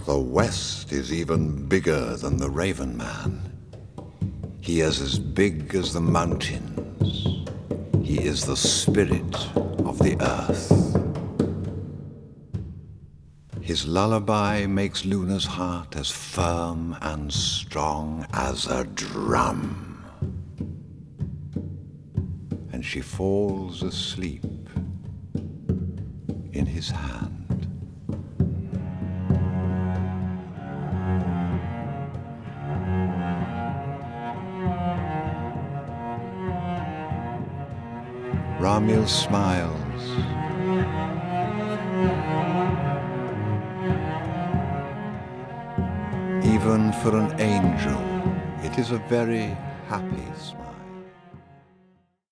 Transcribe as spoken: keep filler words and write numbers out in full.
The West is even bigger than the Raven Man. He is as big as the mountains. He is the spirit of the earth. His lullaby makes Luna's heart as firm and strong as a drum. And she falls asleep in his hand. Ramil smiles. Even for an angel, it is a very happy smile.